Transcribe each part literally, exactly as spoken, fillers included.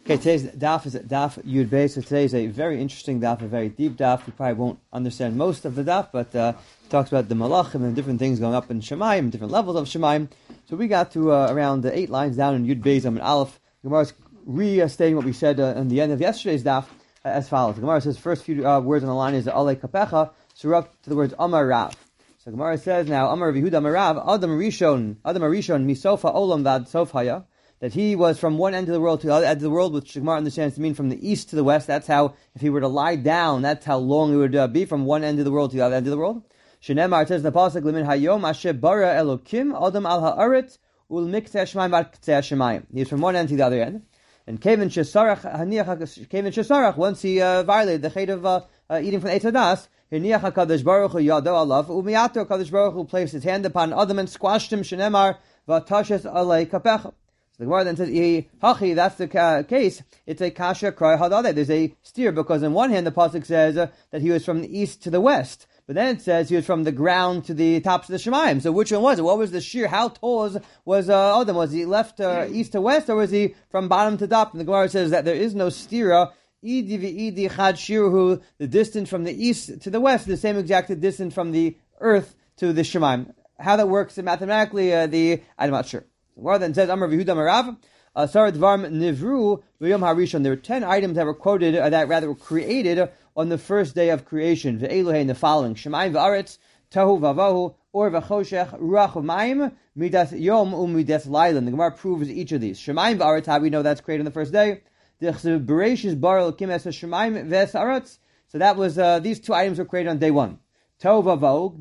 Okay, today's daf is daf Yud Beis. So today is a very interesting daf, a very deep daf. We probably won't understand most of the daf, but uh, it talks about the malachim and different things going up in Shemayim, different levels of Shemayim. So we got to uh, around the eight lines down in Yud Beis Amud Aleph. Gemara is restating what we said uh, in the end of yesterday's daf uh, as follows. The Gemara says first few uh, words on the line is Ale Kapecha, so we're up to the words Amar Rav. So Gemara says now Amar Yehuda Amar Rav Adam Rishon Adam Rishon Misofa Olam Vad Sofhaya. That he was from one end of the world to the other end of the world, which Gemara understands to mean from the east to the west. That's how, if he were to lie down, that's how long it would uh, be from one end of the world to the other end of the world. Shenemar says in the pasuk, "Limin hayom asher bara Elokim adam al haaretz ul miktzeh shemaim ad ktzeh shemayim." He's from one end to the other end. And Kevin Shesarach, Kevin Shesarach, once he uh, violated the chait of uh, uh, eating from Eitz Hadas, Hiniach HaKadosh Baruch Hu yado alav umiyato HaKadosh Baruch Hu placed his hand upon Adam and squashed him. Shenemar v'tashes alei kapecha. The Gemara then says, Hachi, that's the ca- case. It's a kasha krai hadade. There's a steer because on one hand the pasuk says uh, that he was from the east to the west, but then it says he was from the ground to the tops of the Shemayim. So which one was it? What was the sheer? How tall was, was uh, Adam? Was he left uh, east to west, or was he from bottom to top? And the Gemara says that there is no stira. Idi v'idi chad shiruhu, the distance from the east to the west, the same exact distance from the earth to the Shemayim. How that works mathematically, uh, the I'm not sure. More than says Amar Yehuda Amar Rav, Asar Dvarim Nivru V'Yom Harishon. There were ten items that were quoted, or that rather were created on the first day of creation. Ve'eluhe in the following: Shemayim v'Aretz, Tohu v'Avahu, Or v'Choshech, Ruach v'Mayim, Midas Yom u'Midas Laylan. The Gemara proves each of these. Shemayim v'Aretz, how we know that's created on the first day. D'chsev Bereshis Bar Elokim es Shemayim v'es Aretz. So that was uh, these two items were created on day one. That was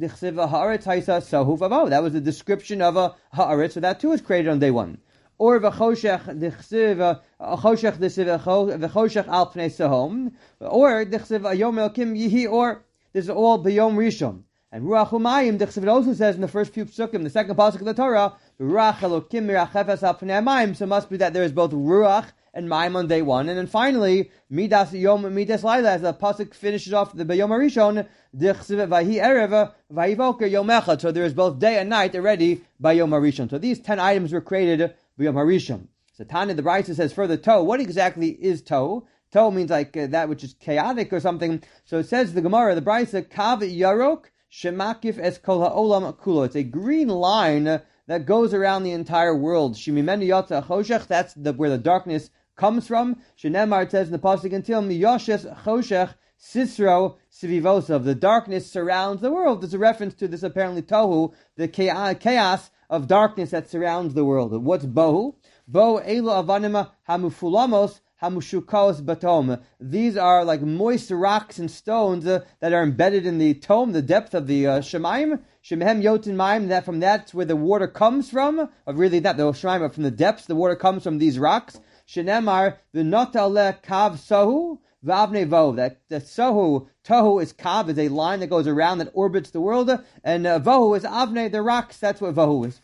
the description of a haaretz, so that too was created on day one. Or v'choshech dichsiv choshech v'choshech al pnei sahom, or dichsiv ayom elkim yihi, or this is all b'yom rishon. And ruach umayim dichsiv, it also says in the first few psukim, the second pasuk of the Torah, ruach elokim mirachefes al pnei amayim. So it must be that there is both ruach and Mayim on day one, and then finally Midas Yom Midas Laila, as the pasuk finishes off the B'Yom Harishon, Dichsiv Vahi Erev Vahivoker Yom Echad. So there is both day and night already by Yom Harishon. So these ten items were created by Yom Harishon. So Tanya the Brisa says further, Toh. What exactly is Toh? Toh means like uh, that which is chaotic or something. So it says the Gemara, the Brisa, Kav Yarok Shemakif Es Kol HaOlam Kulo. It's a green line uh, that goes around the entire world. Shimimenu Yotza Choshech. That's the, where the darkness comes from. Shenemar says in the pasuk until Miyoshes Choshech Sisro Sivivosov. The darkness surrounds the world. There's a reference to this apparently Tohu, the chaos of darkness that surrounds the world. What's Bohu? Bo Elo Avanima Hamufulamos Hamushukos Batom. These are like moist rocks and stones uh, that are embedded in the tome, the depth of the uh, Shemayim. Shemehem Yotin Mayim, that from that's where the water comes from. Or really not the Shemayim, but from the depths, the water comes from these rocks. Shenemar v'notale kav sohu v'avnei vohu. That the sohu tohu is kav, is a line that goes around that orbits the world, and uh, vohu is avnei, the rocks. That's what vohu is.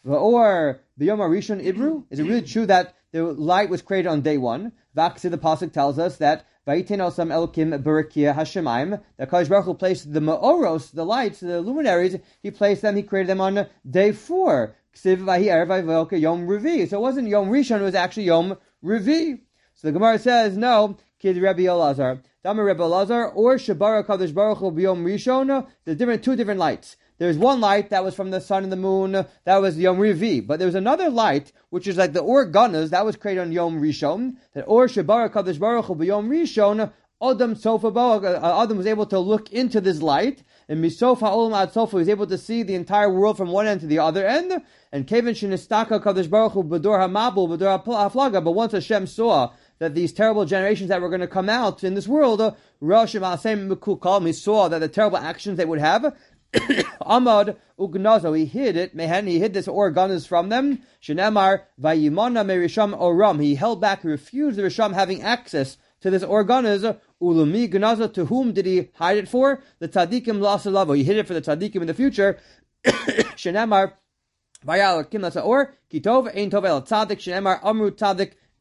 Or b'yom harishon ibru. Is it really true that the light was created on day one? Vaksi, the pasuk tells us that vayiten osam elkim berikia hashemayim. That Kadosh Baruch Hu placed the meoros, the lights, the luminaries. He placed them. He created them on day four. So it wasn't Yom Rishon, it was actually Yom Revi. So the Gemara says, no, Kid Rebbe Elazar. Dama Rebbe Elazar, or Shabara Kadosh Baruch Hu B'Yom Rishon. There's different, two different lights. There's one light that was from the sun and the moon, that was Yom Revi. But there's another light, which is like the Or Ganas, that was created on Yom Rishon. That Or Shabara Kadosh Baruch Hu B'Yom Rishon, Adam Sofa Bo, Adam was able to look into this light, and Misofa Olam Ad Sofa was able to see the entire world from one end to the other end. And Kevin Shinistaka Kadosh Baruch Hu B'Dor HaMabul B'Dor HaFlaga. But once Hashem saw that these terrible generations that were going to come out in this world, Rosh Hashem Mekukal, he saw that the terrible actions they would have. Amad Ugnazo, he hid it. Mehen, he hid this organas from them. Shenemar Vayimana Merisham Oram. He held back, he refused the Risham having access to this organas. Ulumi Gnaza, to whom did he hide it for? The Tzadikim Lasalavo. He hid it for the Tzadikim in the future. Shenemar Vayal Kim Or Kitov Ein Tov El Tzadik Shenemar Amru Tzadik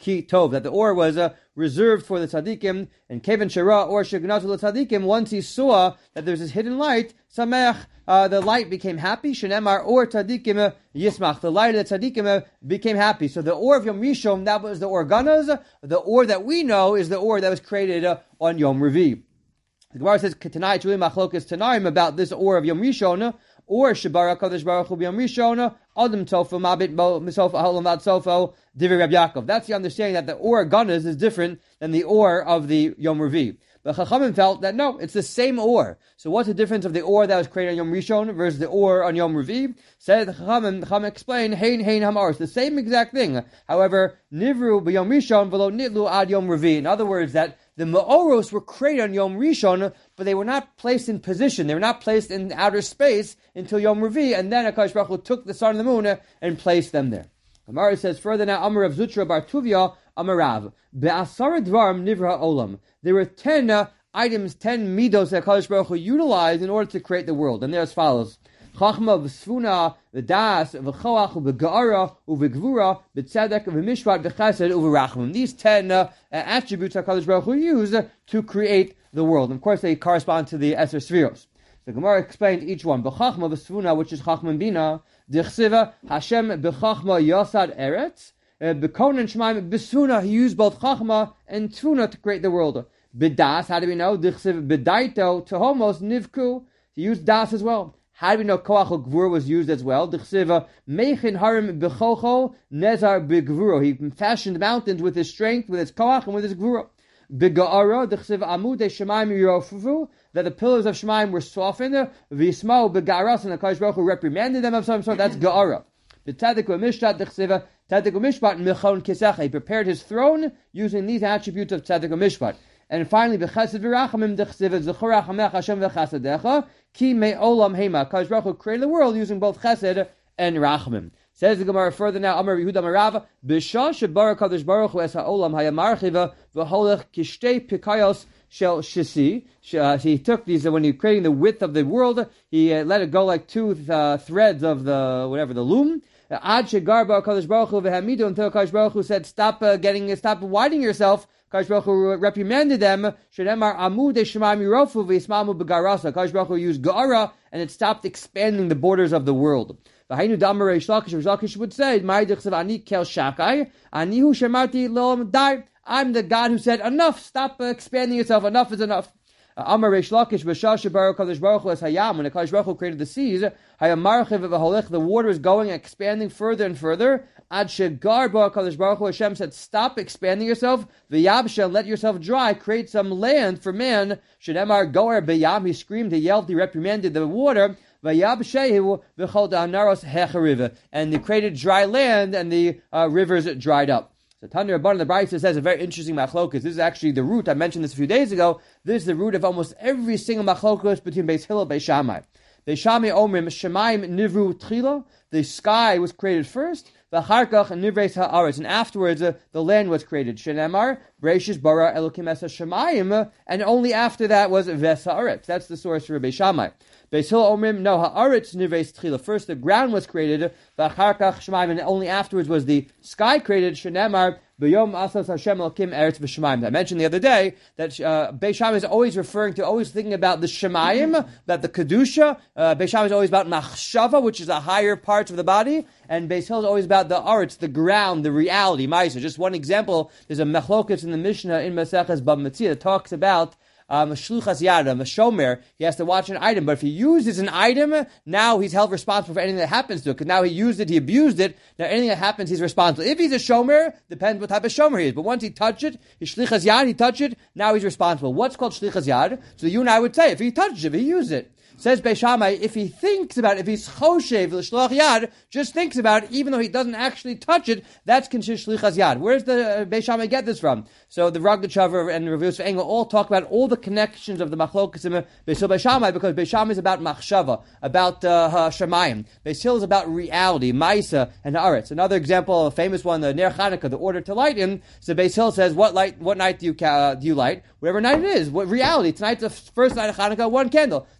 ki tov, that the or was uh, reserved for the tzaddikim, and Kevin Shara or Shignatu tzaddikim, once he saw that there's this hidden light, Samech, uh, the light became happy, Shenemar or tzaddikim yismach, the light of the tzaddikim became happy. So the or of Yom Rishon, that was the or ganas, the or that we know is the or that was created uh, on Yom Revi. The Gemara says, Tanai, it's really machlokas Tanaim about this or of Yom Rishon, or Shibara Kadosh Baruch Hu B'Yom Rishon, Adam Tofu Mabit Misofa Halam Vad Sofo Divrei Rab Yaakov. That's the understanding that the or ganas is different than the or of the Yom Revi. But Chachamim felt that no, it's the same or. So what's the difference of the or that was created on Yom Rishon versus the or on Yom Revi? Said the Chachamim, Chachamim explain, Hein Hein Hamar. It's the same exact thing. However, Nivru B'Yom Rishon V'lo Nitlu Ad Yom Revi. In other words, that the Ma'oros were created on Yom Rishon, but they were not placed in position. They were not placed in outer space until Yom Revi, and then HaKadosh Baruch Hu took the sun and the moon and placed them there. Gemara says further now, Amar of Zutra Bar Tuvia, Amarav, Be'asara Dvarim Nivra Olam. There were ten uh, items, ten midos that HaKadosh Baruch Hu utilized in order to create the world, and they're as follows. Chachma v'sfuna v'das v'choach v'ga'ara v'gvura v'tzedek v'mishpat v'chesed v'rachmim. These ten uh, attributes HaKadosh Baruch Hu used uh, to create the world. And of course, they correspond to the Eser Sfiros. The Gemara explained each one. B'chachma v'sfuna, which is Chachma and Bina, d'chsiva Hashem b'chachma yasad eretz, b'konan shemaim b'sfuna. He used both Chachma and Tfuna to create the world. B'das, how do we know? D'chsiva b'daito tehomos nivku. He used das as well. How do we know Koach Gvur was used as well? D'chsiva meichin harim b'chocho nezar b'gvuro. He fashioned mountains with his strength, with his Koach, and with his Gvuro. B'ga'ara d'chsiva amudei shemaim yirofuvu, that the pillars of Shemaim were softened. V'yismau b'ga'aras, and the Kadosh Baruch Hu reprimanded them of some sort. That's Ga'ara. B'tadek u'mishpat d'chsiva tadek u'mishpat michon kisecha. He prepared his throne using these attributes of tzaddik u'mishpat. And finally, b'chesed v'rachamim d'chsiva zechor rachamech Hashem v'chesedecha ki me'olam hema. Kadosh Baruch Hu created the world using both chesed and rachamim. Says the Gemara further now, Amar Yehuda Marava, b'shah shebara Kadosh Baruch Hu es ha'olam hayamarchiva v'holech kishtei pikayos shel shisi. He took these, when he was creating the width of the world, he uh, let it go like two uh, threads of the, whatever, the loom. Ad shegar bar Kadosh Baruch Hu v'hamidu, until Kadosh Baruch Hu said, stop uh, getting, stop widening yourself. Kadosh Baruch Hu reprimanded them. Shemar amud shemaim yirofu v'yismamu b'garasa. Kadosh Baruch Hu used ga'ara, and it stopped expanding the borders of the world. V'hainu damar Reish Lakish, Reish Lakish would say, "Ma'ay d'chsav ani kel shakai, ani hu shemarti lo dai." I'm the God who said, enough, stop uh, expanding yourself, enough is enough. Amar Reish Lakish, b'shah shebaru Kadosh Baruch Hu es hayam, when the Kadosh Baruch Hu created the seas, hayam marchiv v'holech, the water is going, expanding further and further. Ad shegar bar Kadosh Baruch Hu, Hashem said, stop expanding yourself, v'yabsha, let yourself dry, create some land for man. Shemar goer b'yam, he screamed, he yelled, he reprimanded the water. V'yabshehu v'chol da'anaros hechariv, and they created dry land, and the uh, rivers dried up. So Tanya Rabban, the Brisa says a very interesting machlokas. This is actually the root. I mentioned this a few days ago. This is the root of almost every single machlokas between Beis Hillel and Beis Shammai. Beis Shammai omrim shemaim nivru tchila. The sky was created first. V'charkach nivreis ha'aretz, and afterwards uh, the land was created. Shenemar Bereishis bara Elokim es hashamayim, and only after that was ves ha'aretz. That's the source for Beis Shammai. Beis Hillel omrim no ha'aretz nivreis tchila. First the ground was created. V'charkach shemaim, and only afterwards was the sky created. Shenemar B'yom asas Hashem Elokim eretz v'shemayim. I mentioned the other day that uh, Beis Shammai is always referring to, always thinking about the shemayim, that the kedusha. Uh, Beis Shammai is always about machshava, which is the higher parts of the body, and Beis Hillel is always about the aretz, the ground, the reality. Ma'isa. Just one example. There's a mechlokas in the Mishnah in Maseches Bava Metzia that talks about Um, a shluchas yadam, a shomer, he has to watch an item. But if he uses an item, now he's held responsible for anything that happens to it. Because now he used it, he abused it. Now anything that happens, he's responsible. If he's a shomer, depends what type of shomer he is. But once he touched it, he shlichas yad, he touched it, now he's responsible. What's called shlichas yad? So you and I would say, if he touched it, if he used it. Says Beis Shammai, if he thinks about it, if he's choshev l'shloach yad, just thinks about it, even though he doesn't actually touch it, that's considered shlichas yad. Where's the uh, Beis Shammai get this from? So the Ragdachavar and Rav Yosef Engel all talk about all the connections of the machlokas in Beis Shammai, because Beis Shammai is about machshava, about uh, shemayim. Beis Hillel is about reality, ma'isa and haaretz. Another example, a famous one, the Ner Chanukah, the order to light in. So Beis Hillel says, what light? What night do you uh, do you light? Whatever night it is. What reality? Tonight's the first night of Chanukah, one candle. Tonight's the fifth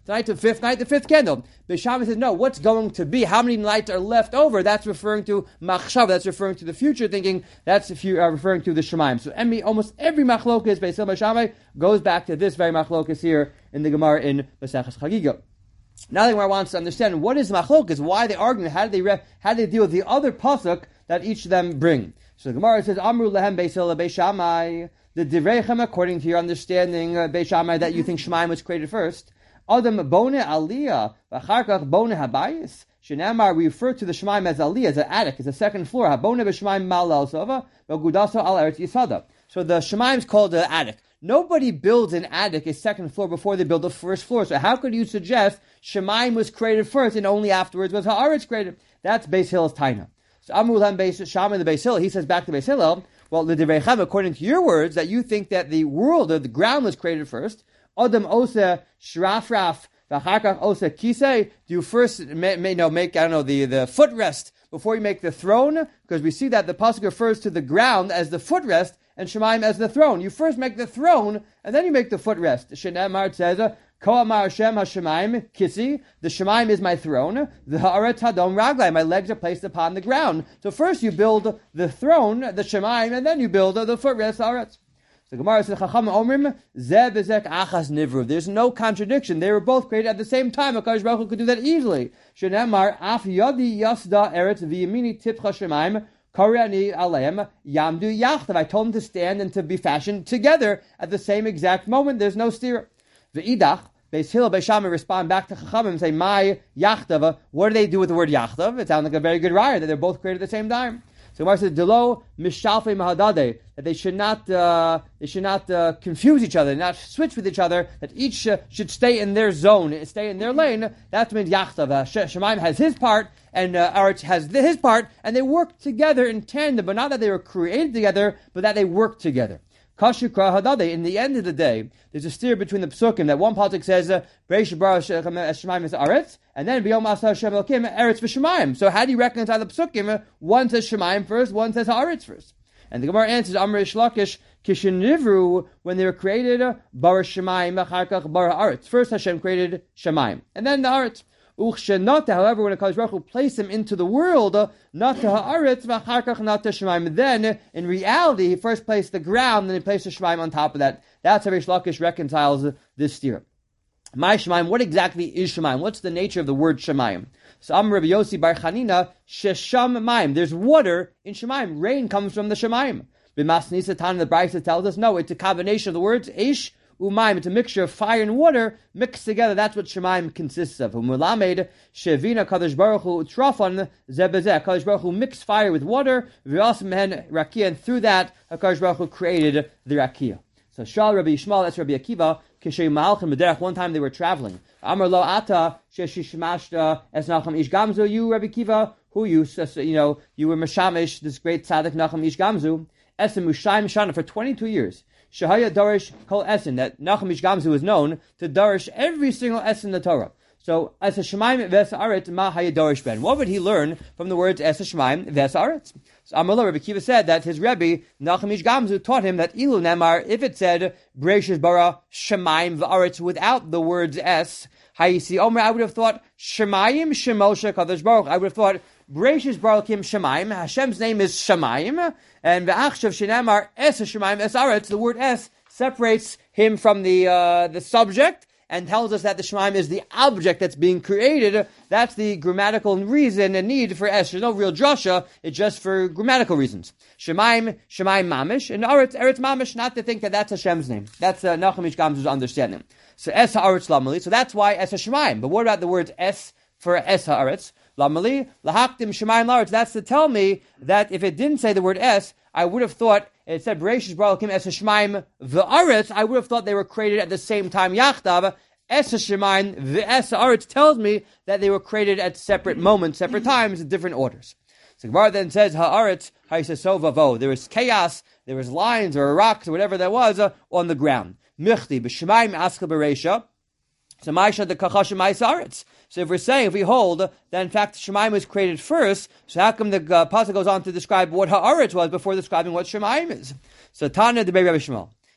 fifth night, the fifth candle. Beis Shammai says, no, what's going to be? How many nights are left over? That's referring to machshav. That's referring to the future thinking. That's if you are referring to the Shemaim. So every, almost every machlokas, Beis Hillel, Beis Shammai, goes back to this very machlokas here in the Gemara in Maseches Chagiga. Now the Gemara wants to understand what is machlokas, why are they arguing, how do they re- how do they deal with the other pasuk that each of them bring. So the Gemara says, Amru lehem Beis Hillel, Beis Shammai, the Divrei according to your understanding, uh, Beis Shammai, that you think Shemaim was created first. Adam bone aliyah, v'acharkach bone habayis. Shenamar, we refer to the Shemaim as aliyah, as an attic, as a second floor. Habone b'Shemaim mal al sova, v'gudaso al eretz yisada. So the Shemaim is called the attic. Nobody builds an attic, a second floor, before they build the first floor. So how could you suggest Shemaim was created first and only afterwards was Haaretz created? That's Beis Hillel's taina. So Amru lehem Beis Shammai, the Beis Hillel, he says back to Beis Hillel, well, the Divrei Chaim, according to your words, that you think that the world or the ground was created first. Adam osa shrafraf v'acharkach osa kisei. Do you first may, may, no, make, I don't know, the, the footrest before you make the throne? Because we see that the pasuk refers to the ground as the footrest and Shemaim as the throne. You first make the throne and then you make the footrest. Shenemar says, Ko amar Hashem HaShemaim kisi. The Shemaim is my throne. The Haaretz hadom raglai. My legs are placed upon the ground. So first you build the throne, the Shemaim, and then you build the footrest Haaretz. The Gemara says, Chacham Omrim, Zeh bezek achas nivru. There's no contradiction. They were both created at the same time. HaKadosh Baruch Hu could do that easily. Shenemar, Af yadi yasda eretz v'yamini tipcha Shemaim, Kareani aleim yamdu yachtav. I told them to stand and to be fashioned together at the same exact moment. There's no steer. V'idach, Beis Hillel, Beis Shammai respond back to Chachamim and say, my yachtav. What do they do with the word yachtav? It sounds like a very good raya that they're both created at the same time. So Gemara says, "Delo mishalfei mahadade," that they should not, uh, they should not uh, confuse each other, not switch with each other. That each uh, should stay in their zone, stay in their lane. That means yachtav. Uh, Shemaim has his part, and uh, Aretz has the, his part, and they work together in tandem. But not that they were created together, but that they work together. Kashukra hadade. In the end of the day, there's a steer between the psukim that one pasuk says Breish bara Shemaim is Aretz, and then B'yom Asa Hashem Elokim Eretz v'Shemaim. So how do you reconcile the psukim? One says Shemaim first, one says Haaretz first. And the Gemara answers Amr Shlakish Kishinivru, when they were created bara Shemaim Acharkach bara Haaretz. First Hashem created Shemaim, and then the Haaretz. Uchshenata, however, when a Kadosh Baruch Hu placed him into the world, not to Haaretz v'Acharkach not to Shemaim. Then, in reality, he first placed the ground, then he placed the Shemaim on top of that. That's how Rish Lakish reconciles this steer. My Shemaim, what exactly is Shemaim? What's the nature of the word Shemaim? So Amr Rabbi Yossi Bar Chanina, Shesham Maim. There's water in Shemaim. Rain comes from the Shemaim. B'Masnisa Tan, the Brisa tells us, no, it's a combination of the words Ish Umayim. It's a mixture of fire and water mixed together. That's what Shemaim consists of. Umulamed Shevina Kadosh Baruch Hu Trafon Zebezeh. Kadosh Baruch Hu mixed fire with water. V'Yasmehen Rakia, and through that, Kadosh Baruch Hu created the Rakia. So Shal Rabbi Yishmael, that's Rabbi Akiva. Kishay Malchim B'derech. One time they were traveling. Amar Lo Ata Sheshishmashta Es Nacham Ish Gamzu. You Rabbi Akiva, who you you know you were Meshamish, this great tzaddik Nacham Ish Gamzu. Esem Mushayim Shana for twenty-two years. Shahaya Darish Kol Essen, that Nachum Ish Gamzu is known to Darish every single Essen in the Torah. So, as a Shemaim Ves Aretz Ma Haya Darish Ben. What would he learn from the words Es Shemaim Ves Aretz? So Amallah Rabbi Kiva said that his Rebbe Nachum Ish Gamzu taught him that Ilu Nemar, if it said Breishis Bara Shemaim V'Aretz without the words Es, Hayisi Omer, I would have thought Shemayim Shemoshe Kadosh Baruch. I would have thought Breishis Baruchim Shemaim. Hashem's name is Shemaim, and V'Achshav Shenamar Es Shemaim Es Aretz. The word Es separates him from the uh, the subject and tells us that the Shemaim is the object that's being created. That's the grammatical reason and need for Es. There's no real drasha. It's just for grammatical reasons. Shemaim, Shemaim Mamish, and Aretz, Eretz Mamish. Not to think that that's Hashem's name. That's uh, Nachum Ish Gamzu's understanding. So Es Haaretz Lamali. So that's why Es Shemaim. But what about the words Es for Es Haaretz? Lamali, lahaktim Shemaim Laretz. That's to tell me that if it didn't say the word Es, I would have thought it said Bereshis Baruchim Es Shemaim V'Aretz. I would have thought they were created at the same time. Yachtav Es Shemaim V'Es Aretz tells me that they were created at separate moments, separate times, in different orders. So Gemara then says Haaretz Ha'isasov Vavo. There was chaos, there was lines or rocks or whatever there was uh, on the ground. Michti B'Shemaim Aska Beresha. So Ma'isha the Kachashim Ha'isaaretz. So if we're saying, if we hold that in fact Shemaim was created first, so how come the uh, pasuk goes on to describe what Haaretz was before describing what Shemaim is? So Tana the Rabbi Shmuel.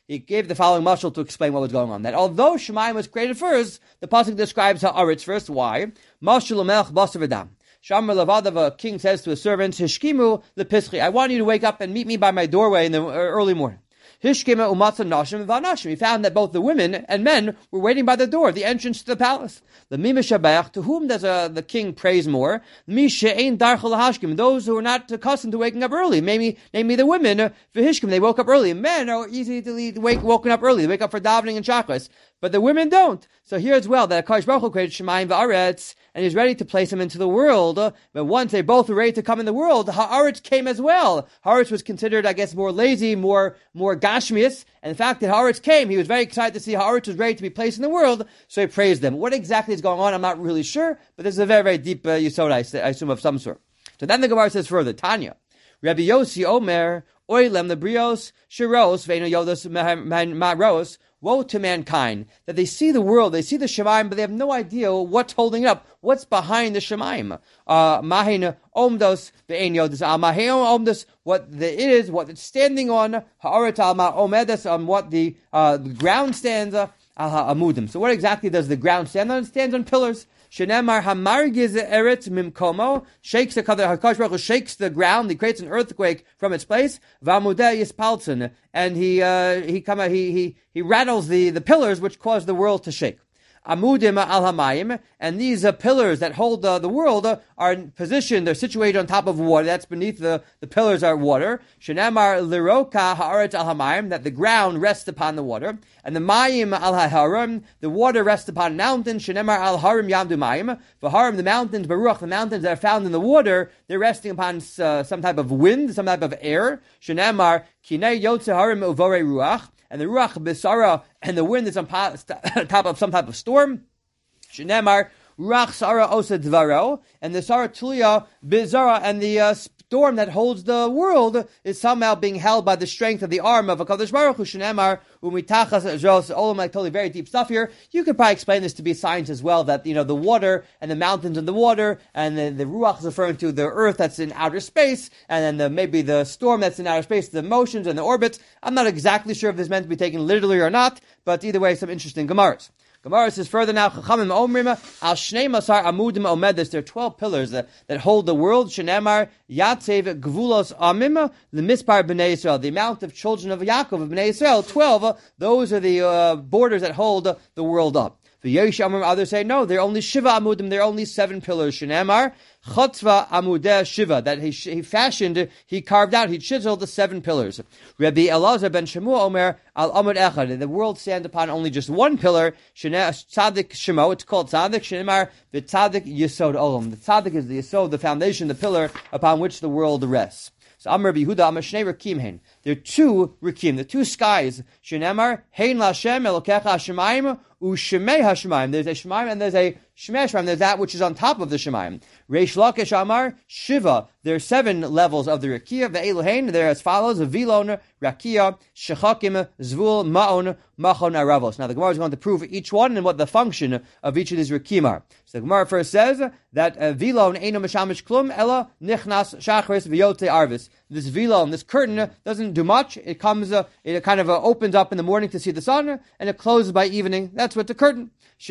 he gave the following mashal to explain what was going on. That although Shemayim was created first, the pasuk describes ha'aretz first. Why? Mashal melech basar v'dam. Shamar Levadav, a king says to his servants, Hishkimu lepischi, I want you to wake up and meet me by my doorway in the early morning. Hishkima umatza nashim v'anashim. He found that both the women and men were waiting by the door, the entrance to the palace. The mi mishabeach, to whom does uh, the king praise more? Mi she'ein darchel hashkim, those who are not accustomed to waking up early. Maybe, namely the women, v'hishkim, they woke up early. Men are easy to lead, wake, woken up early. They wake up for davening and chakras. But the women don't. So here as well, that HaKadosh Baruch Hu created Shemayim v'aretz, and he's ready to place them into the world. But once they both were ready to come in the world, ha'aretz came as well. Ha'aretz was considered, I guess, more lazy, more more gashmius. And the fact that ha'aretz came, he was very excited to see ha'aretz was ready to be placed in the world, so he praised them. What exactly is going on, I'm not really sure, but this is a very, very deep uh, yisod, I, I assume, of some sort. So then the Gemara says further, Tanya, Rabbi Yossi Omer, Oilem the brios, shiros, ve'eno yodos ma'ros, woe to mankind, that they see the world, they see the Shemayim, but they have no idea what's holding it up, what's behind the Shemayim. Mahin omdos ve'en yodos al mahin omdos, what the, it is, what it's standing on, ha'aret al ma'omedes, on what the, uh, the ground stands, uh, amudim. So what exactly does the ground stand on? It stands on pillars. Shenemar hamargiz eretz mimkomo, shakes the HaKadosh Baruch Hu shakes the ground, he creates an earthquake from its place. V'amudeh yispaltzen, and he uh, he come he he he rattles the, the pillars which cause the world to shake. Amudim al hamayim, and these uh, pillars that hold uh, the world uh, are positioned, they're situated on top of water. That's beneath the, the pillars are water. Shenamar liroka haaretz al hamayim, that the ground rests upon the water, and the mayim al haharim, the water rests upon mountains. Shenemar al harim yamdu mayim, v'harim, the mountains, baruch, the mountains that are found in the water, they're resting upon uh, some type of wind, some type of air. Shenemar kinei yotze harim uvore ruach, and the ruach besara, and the wind is on top of some type of storm. Shenemar ruach sara osa dvaro, and the sara tulia bizara, and the uh, storm that holds the world is somehow being held by the strength of the arm of HaKadosh Baruch Hu. Shenemar umitachas zos olam, like totally very deep stuff here. You could probably explain this to be science as well, that, you know, the water and the mountains and the water, and the, the ruach is referring to the earth that's in outer space, and then the, maybe the storm that's in outer space, the motions and the orbits. I'm not exactly sure if this is meant to be taken literally or not, but either way, some interesting Gemaras. Gemara says further now, Chachamim Omrim al Shnei Masar Amudim Omedus. There are twelve pillars that, that hold the world. Shenemar Yatsev Gvulos Amim the Mispar Bnei Yisrael. The amount of children of Yaakov of Bnei Yisrael, twelve. Those are the uh, borders that hold uh, the world up. The Yesh Amrim, others say no, they're only Shiva Amudim. They're only seven pillars. Shenemar Chatzva Amudeh Shiva, that he, he fashioned, he carved out, he chiseled the seven pillars. Rabbi Elazar ben Shemu Omer al Amud Echad, and the world stands upon only just one pillar. Tzadik Shemo, it's called Tzadik. Shenemar v'Tzadik Yisod Olam. The Tzadik is the Yisod, the foundation, the pillar upon which the world rests. So Amr Yehuda Amr Shnei Rekim Hein. There are two Rekim, the two skies. Shenemar Hein Lashem Elokecha Hashemayim U'Shemei Hashemayim. There's a Shemayim and there's a Shemei Hashemayim. There's that which is on top of the Shemayim. Reish Lakish Amar Shiva. There are seven levels of the Rekia. The Elohein, they're as follows: Vilon, Rakia, Shechakim, Zvul, Ma'on, Machon, Aravos. Now the Gemara is going to prove each one and what the function of each of these Rekim are. So the Gemara first says that uh, Vilon Eino Meshamish Klum Ella Nichnas Shachris V'Yote Arvis. This Vilon, this curtain, doesn't do much. It comes, uh, it kind of uh, opens up in the morning to see the sun, and it closes by evening. That's what the curtain.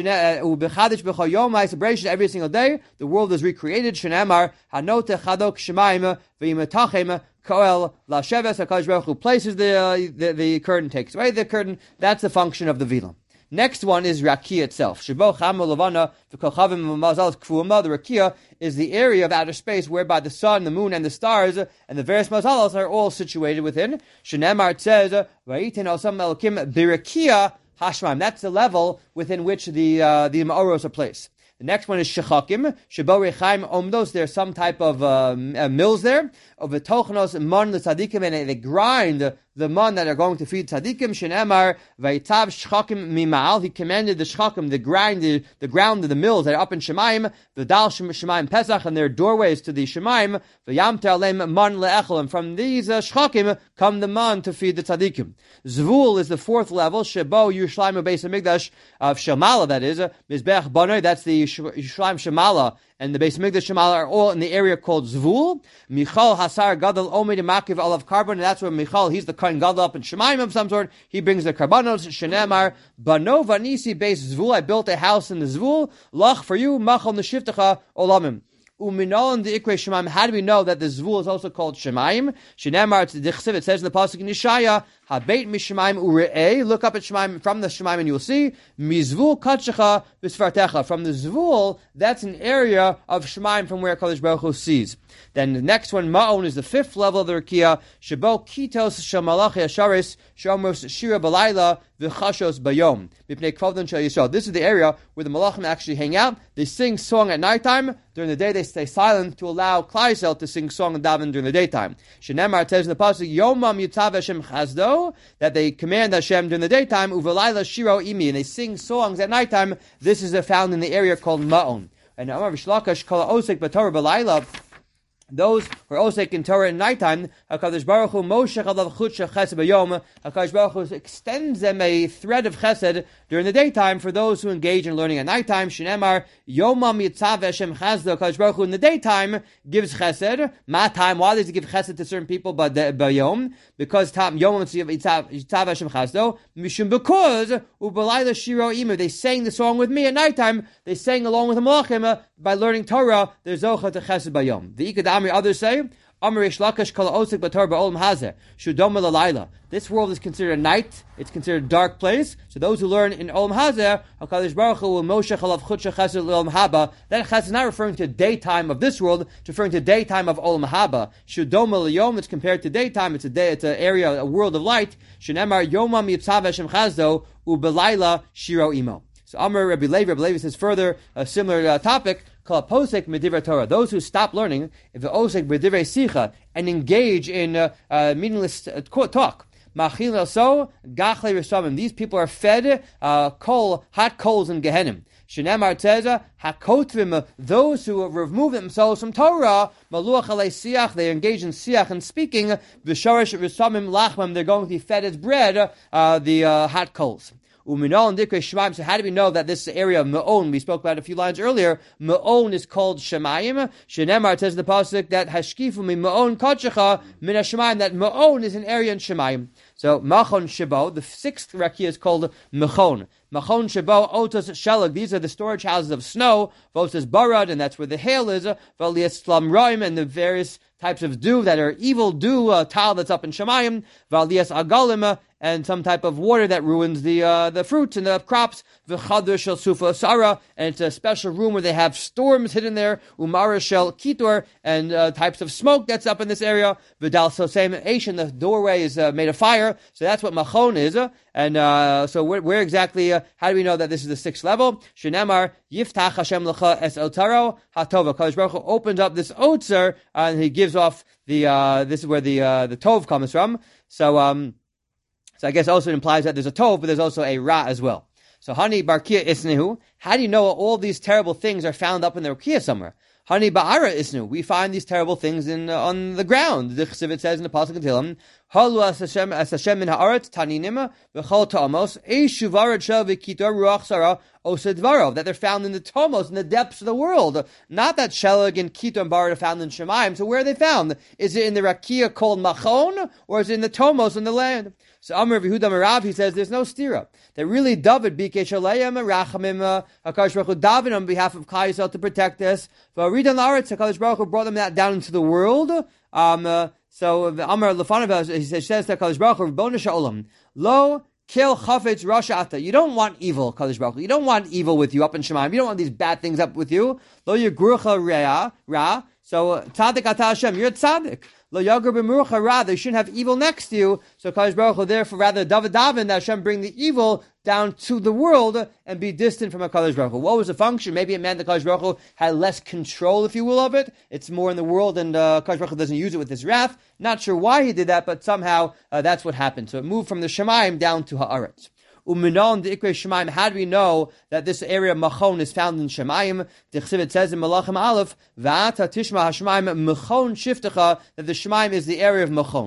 Every single day, the world is recreated. Shenemar Hanote Chadok Shemaim V'imetachem Koel Lasheves. HaKadosh Baruch Hu places the, uh, the the curtain, takes away the curtain. That's the function of the Vilon. Next one is Rakia itself. Shebo Chama Levana v'Kochavim Mazal Kfuma. The Rakia is the area of outer space whereby the sun, the moon, and the stars, and the various mazalos are all situated within. Shenemar, it says, Vayitin Osam Elokim Birakia Hashmaim. That's the level within which the uh, the Ma'oros are placed. The next one is Shechakim, Shebo Rechaim Omdos. There's some type of uh, uh, mills there. Of the Tochnos Mon the Tzadikim, and they grind the mon that are going to feed tzaddikim. Shenemar vayitav shchakim mimal. He commanded the shchakim, the grind, the, the ground of the mills that are up in Shemaim, the dal Shemaim Pesach, and their doorways to the Shemaim. V'yamter aleim mon le'echel. And from these uh, shchakim come the mon to feed the tzaddikim. Zvul is the fourth level. Shebo Yerushalayim Beis Hamikdash of Shemala. That is uh, Mizbech Banoi. That's the Yerushalayim Shemala and the Beis Hamikdash Shemal are all in the area called Zvul. Michal Hasar Gadol Omid Makiv Olav Carbon, and that's where Michal, he's the Kohen Gadol up in Shemaim of some sort. He brings the Karbanos, Shenemar, Bano Vanisi Beis Zvul, I built a house in the Zvul, Lach for you, Machal Neshiftecha Olamim. Uminol the Ikre Shemaim. How do we know that the Zvul is also called Shemaim? Shenemar, it says in the pasuk in Yeshaya, Habeit Mishemaim Ure'eh. Look up at Shemaim from the Shemaim and you'll see Mizvul Katshecha B'Sfartecha. From the Zvul, that's an area of Shemaim from where Kadosh Baruch Hu sees. Then the next one, Ma'on, is the fifth level of the Rekiah. Shebo Kitos Shel Malachi Asharis Shomros Shira Balayla V'Chashos Bayom Mipnei Kvavdon Shel Yisrael. This is the area where the Malachim actually hang out. They sing song at nighttime. During the day, they stay silent to allow Klal Yisrael to sing song and daven during the daytime. Shenemar says in the pasuk, Yomam Yitav Hashem Chazdo, that they command Hashem during the daytime, Uvalayla Shiro Imi, and they sing songs at nighttime. This is found in the area called Ma'on. And Amar Vishlakash Kala Osek B'Torah B'Layla. Those who are osek in Torah at nighttime, HaKadosh Baruch Hu Moshech Alav Chutz Chesed B'Yom, HaKadosh Baruch Hu extends them a thread of Chesed during the daytime for those who engage in learning at nighttime. Shenemar Yomam Yitzav Hashem Chesed. HaKadosh Baruch Hu in the daytime gives Chesed. Ma time. Why does He give Chesed to certain people? But B'Yom, because time Yomam Yitzav Hashem Chesed. Mishum because Ubalayla Shiro Imu. They sang the song with me at nighttime. They sang along with the Malachim by learning Torah. There's Zocha to Chesed B'Yom. The Ikad Amri, others say, Amri Shlakash Kala Osik B'Torah B'Olam Hazeh Shudom L'Layla. This world is considered a night. It's considered a dark place. So those who learn in Olam Hazeh, HaKadosh Baruch Hu will Moshe Chalav Chutz Chesed L'Olam Haba. That Chesed is not referring to daytime of this world. It's referring to daytime of Olam Haba. Shudom L'Yom. It's compared to daytime. It's a day. It's an area, a world of light. Shenemar Yomam Yitzav Hashem Chazdo Ubelayla Shiro Imo. So Amar Rabbi Levi, Rabbi Levi says further a similar uh, topic. Posek Medivra Torah. Those who stop learning, if the osek Medivra Sicha, and engage in uh, uh, meaningless uh, talk. Machil so Gachle Rishamim. These people are fed uh, coal, hot coals in Gehenim. Shenemar Teza Hakotvim. Those who remove themselves from Torah, Maluach Alei Siach. They engage in Siach and speaking. V'Shorish Rishamim Lachmam. They're going to be fed as bread, uh, the uh, hot coals. Uminol and Dikrei Shemaim. So how do we know that this area of Ma'on, we spoke about a few lines earlier, Ma'on is called Shemaim? Shenemar says in the pasuk that Hashkifu mi Ma'on Kadshecha min Shemaim, that Ma'on is an area in Shemaim. So Machon Shebo, the sixth Rekiah is called Machon. Machon Shebo, Otos Shelag, these are the storage houses of snow. Votas Barad, and that's where the hail is. Valias Slam Roim, and the various types of dew that are evil dew, uh, tile that's up in Shemayim. Valias Agalim, and some type of water that ruins the uh, the fruits and the crops. V'chadr shel sufa sara, and it's a special room where they have storms hidden there. Umara shel kitor, and uh, types of smoke that's up in this area. V'dal sosem eish, and the doorway is uh, made of fire. So that's what machon is. Uh, and uh, so where, where exactly? Uh, how do we know that this is the sixth level? Shenemar yiftach Hashem lecha es otaro hatova. Kadosh Baruch Hu opens up this otzer, uh, and He gives off the. Uh, this is where the uh, the tov comes from. So. Um, So I guess also it implies that there's a tov, but there's also a ra as well. So Hani Barkia Isnehu, how do you know all these terrible things are found up in the Rekiah somewhere? Hani Ba'ara Isnu, we find these terrible things in uh, on the ground. The Chesed says in the Pasuk in Tehillim, Halu as Hashem as Hashem min haaretz taninim v'chol ta'amos eishu varad shel v'kitor ruach sara osedvarov, that they're found in the tomos, in the depths of the world. Not that Shelag and Kitor and Barad are found in Shemaim. So where are they found? Is it in the Rekiah called Machon, or is it in the tomos in the land? So Amar Yehuda Merav, he says there's no stira. That really David bikei shalayim rachamim HaKadosh Baruch Hu David on behalf of Klal Yisrael to protect us. V'aridan la'aretz, HaKadosh Baruch Hu brought them that down into the world. Um, uh, so Amar Lefanav, he says to HaKadosh Baruch Hu, Rebbeinu Shalom, lo kill chafetz rashata. You don't want evil, Kadosh Baruch Hu. You don't want evil with you up in Shemaim. You don't want these bad things up with you. Lo yagrucha rea ra. So tzaddik ata Hashem, you're a tzaddik. Lo yagur b'murucha ra. They shouldn't have evil next to you. So Kadosh Baruch Hu, therefore, rather David Davin that Hashem bring the evil down to the world and be distant from HaKadosh Baruch Hu. What was the function? Maybe it meant that HaKadosh Baruch Hu had less control, if you will, of it. It's more in the world, and uh, HaKadosh Baruch Hu doesn't use it with his wrath. Not sure why he did that, but somehow uh, that's what happened. So it moved from the Shemaim down to Haaretz. Uminon the Ikrei Shemaim. How do we know that this area of Machon is found in Shemaim? The Chesed says in Malachim Aleph, Va'ata Tishma HaShemaim Machon Shiftecha, that the Shemaim is the area of Machon.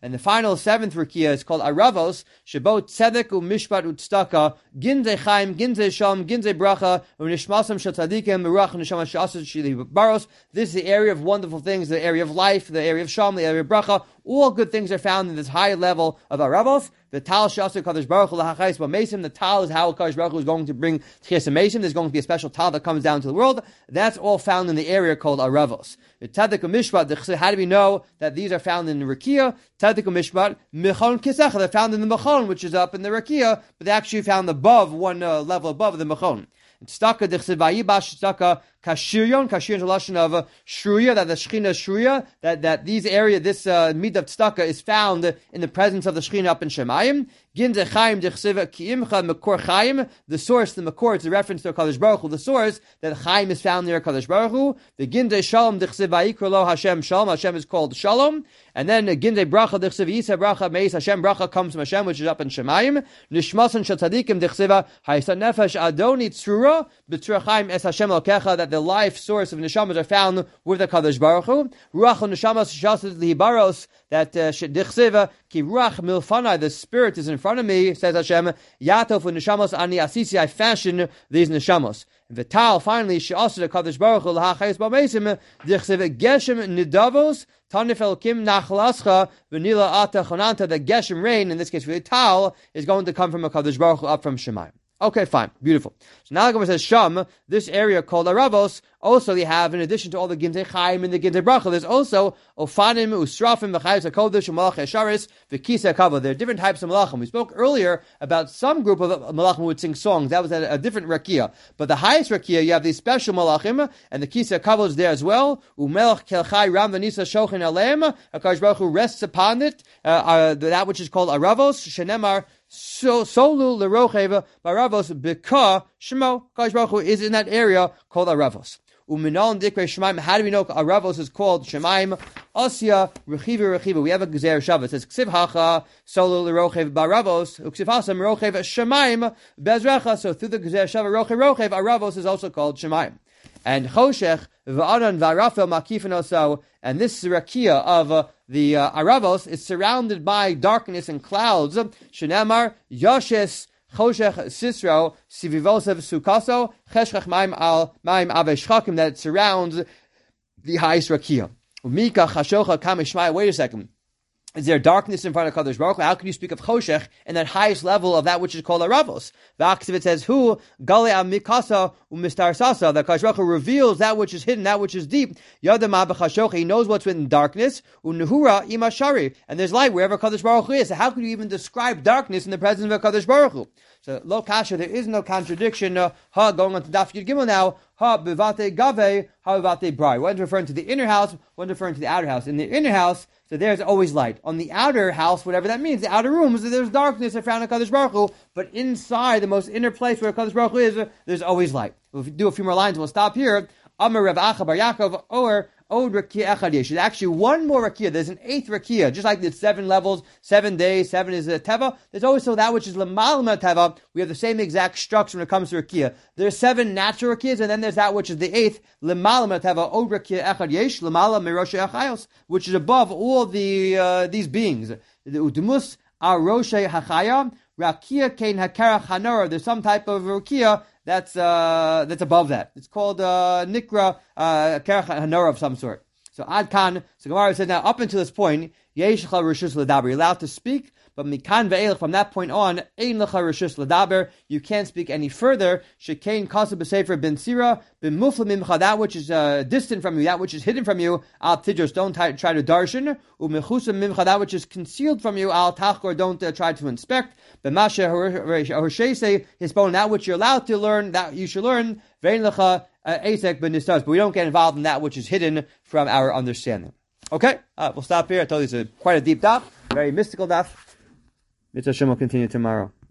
And the final seventh rakia is called Aravos, Shebot Tzedek u'Mishpat u'Tzdaka, Ginzei Chaim, Ginzei Shalom, Ginzei Bracha, u'Nishmasam Shel Tzadikim, Meruach Neshama Sh'asas Shili Baros. This is the area of wonderful things, the area of life, the area of Shalom, the area of Bracha. All good things are found in this high level of Aravos. The Tal Shasur Kadosh Baruch Hu Lahachais B'Mesim. The Tal is how Kadosh Baruch Hu is going to bring Tchias Mesim. There's going to be a special Tal that comes down to the world. That's all found in the area called Aravos. The Tzedek u'Mishpat. How do we know that these are found in the Rakia? Tzedek u'Mishpat Mechon Kisach. They're found in the Mechon, which is up in the Rakia, but they're actually found above one uh, level above the Mechon. Tzedaka Dichsev Vayibash Tzedaka Kashirion. Kashirion is a lashon of uh, Shruya, that the Shechina Shruya, that that these area, this uh, mid of Tzedaka is found in the presence of the Shechina up in Shemayim. Ginze Chaim Dichsev Kiimcha Mekor Chaim. The source, the Mekor, it's a reference to Kadosh Baruch Hu. The source that Chaim is found near Kadosh Baruch Hu. The Ginze Shalom Dichsev Vayikra Lo Hashem Shalom. Hashem is called Shalom. And then Ginze Bracha Dichsev Yisa Bracha Meis Hashem. Bracha comes from Hashem, which is up in Shemayim. Nishmasan Shel Tzadikim Dichsev Haysa Nefesh Adoni Tzrura B'Tzrura Chaim Es Hashem Lokecha. That the life source of neshamas are found with the Kadosh Baruch Hu. Ruach neshamas shasas lihibaros, that dichseva ki ruach milfanai, the spirit is in front of me, says Hashem. Yatov neshamas ani asisi, I fashion these neshamos. Vital, finally, she'ased the Kadosh Baruch Hu lahachayis b'meisim dichseva geshem nidavos tanif elkim nachlascha v'nila ata chonanta. The geshem rain, in this case Vital, is going to come from a Kadosh Baruch Hu up from Shemayim. Okay, fine. Beautiful. So now the Gemara says, Sham, this area called Aravos, also they have, in addition to all the Gintei Chaim and the Gintei Bracha, there's also Ofanim, Usrafim, V'chayos HaKodesh, Malach Esharis, V'kisa HaKavod. There are different types of Malachim. We spoke earlier about some group of Malachim who would sing songs. That was a, a different Rakia. But the highest Rakia, you have these special Malachim, and the Kisa HaKavod is there as well. Umelach Kelchai Ram Vanisa Shochin Alem. HaKadosh Baruch Hu rests upon it, uh, uh, that which is called Aravos, Shenemar, So Solu Lerocheva Baravos Bika Shemo. Kadosh Baruch Hu is in that area called Aravos. Uminal Dikre Shemaim. How do we know Aravos is called Shemaim? Asya Rechiva Rechiva. We have a Gezer Shavah. It says Ksiv Hacha Solu Lerochev Baravos Uksiv Hasam Rochev Shemaim Bezrecha. So through the Gezer Shavah Rochev Rochev, Aravos is also called Shemaim. And Choshech V'Aran V'Arafel Makifin Oso. And this rakia of uh, the uh, Aravos is surrounded by darkness and clouds. Shenamar Yoshes Choshech Sisro Sivivosev Sukaso Cheshchach Maim Al Maim Aveshchakim, that surrounds the highest rakia. Mika Chashocha Kamishmai. Wait a second. Is there darkness in front of Kadosh Baruch Hu? How can you speak of Choshech in that highest level of that which is called Aravos? V'aksiv, it says, Hu Gale Amikasa Umistar Sasa, that Kadosh Baruch Hu reveals that which is hidden, that which is deep. Yadama b'chashocha, he knows what's in darkness. Unuhura imashari, and there's light wherever Kadosh Baruch Hu is. So how can you even describe darkness in the presence of Kadosh Baruch Hu? So lo kasha, there is no contradiction. Uh, ha, going on to Daf Yud Gimel now. Ha bivate gave, ha bivate brai. One's referring to the inner house, one's referring to the outer house. In the inner house, so there's always light. On the outer house, whatever that means, the outer rooms, there's darkness around a Kadosh Baruch Hu. But inside, the most inner place where Kadosh Baruch Hu is, there's always light. If we do a few more lines, we'll stop here. Amar Rav Acha Bar Yaakov, or Od Rakia Echad Yesh. There's actually one more Rakia. There's an eighth Rakia. Just like there's seven levels, seven days, seven is a Teva. There's also that which is Lamalma Teva. We have the same exact structure when it comes to Rakia. There's seven natural Rakias, and then there's that which is the eighth, Lamalma Teva, Od Rakia Echad Yesh, Lamala Miroshe Achayos, which is above all the uh, these beings. The Udumus Aroshe Hachaya, Rakia Kain Hakarach Hanora. There's some type of Rakia that's uh, that's above that. It's called uh, Nikra uh, Kerach Hanora of some sort. So Ad Kan, so Gemara says now up until this point, Yesh Lecha Rishus L'Daber, you're allowed to speak, but Mikan Ve'elech, from that point on, Ein Lecha Rishus L'Daber, you can't speak any further. Shekain Kasab B'Sefer Ben Sira, Ben Mufla Mimcha, that which is uh, distant from you, that which is hidden from you, Al Tidros, don't t- try to darshan. U'Mechusa Mimcha, that which is concealed from you, Al Tachkor, don't uh, try to inspect. B'Mashe Horshese, his bone, that which you're allowed to learn, that you should learn. Ve'en Lecha Asek Ben Nistas, but we don't get involved in that which is hidden from our understanding. Okay, uh, we'll stop here. I told you it's a, quite a deep daf, very mystical daf. Mitzvah Shem will continue tomorrow.